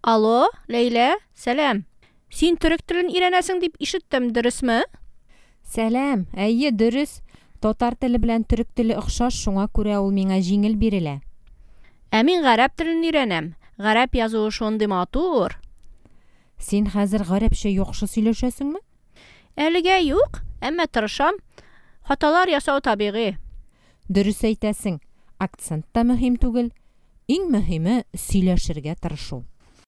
Алло, Ләйлә, сәлам. Син төрек телен өйрәнәсең дип ишеттем, дөресме? Сәлам, әйе дөрес. Татар теле белән төрек теле охшаш, шуңа күрә ул миңа җиңел бирелә. Ә мин гарәп телен өйрәнәм. Гарәп язуы шундый матур. Син хәзер гарәпчә яхшы сөйләшәсеңме? Әлегә юк, әмма тырышам. Хаталар ясау табигый. Дөрес әйтәсең. Акцент та мөһим түгел. Иң мөһиме сөйләшергә тырышу.